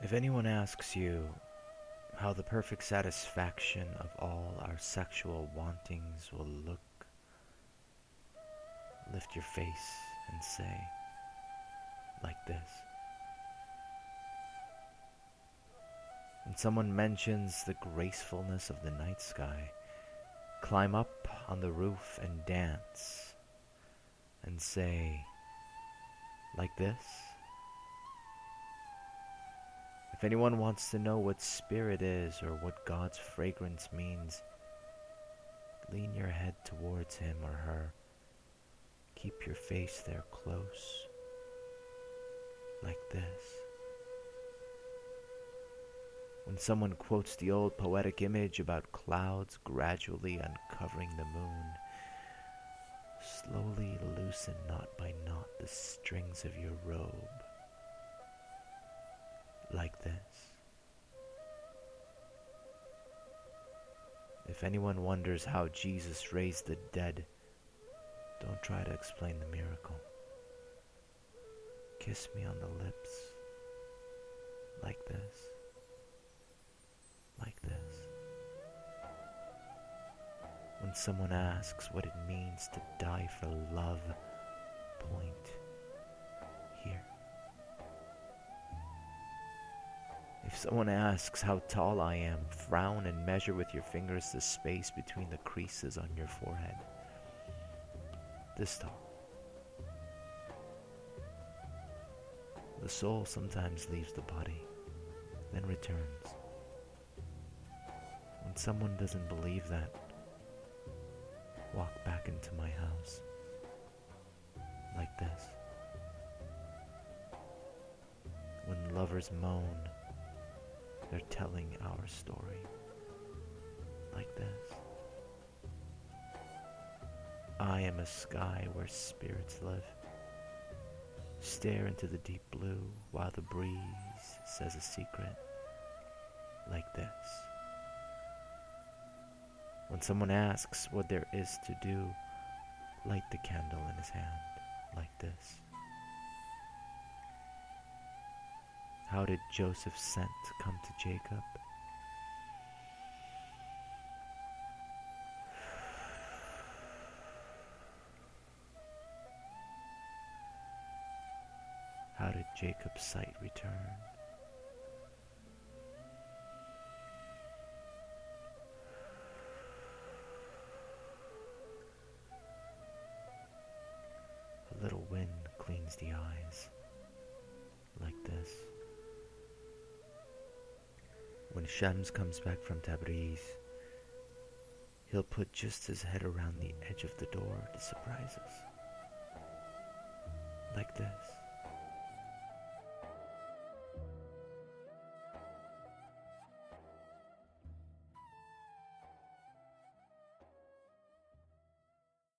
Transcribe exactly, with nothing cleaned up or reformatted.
If anyone asks you how the perfect satisfaction of all our sexual wantings will look, lift your face and say, like this. When someone mentions the gracefulness of the night sky, climb up on the roof and dance and say, like this. If anyone wants to know what spirit is or what God's fragrance means, lean your head towards him or her. Keep your face there close, like this. When someone quotes the old poetic image about clouds gradually uncovering the moon, slowly loosen knot by knot the strings of your robe, like this. If anyone wonders how Jesus raised the dead, don't try to explain the miracle. Kiss me on the lips, like this, like this. When someone asks what it means to die for love, point here. If someone asks how tall I am, frown and measure with your fingers the space between the creases on your forehead. This tall. The soul sometimes leaves the body, then returns. When someone doesn't believe that, walk back into my house, like this. When lovers moan, they're telling our story, like this. I am a sky where spirits live. Stare into the deep blue while the breeze says a secret, like this. When someone asks what there is to do, light the candle in his hand, like this. How did Joseph's scent come to Jacob? How did Jacob's sight return? A little wind cleans the eyes, like this. When Shams comes back from Tabriz, he'll put just his head around the edge of the door to surprise us, like this.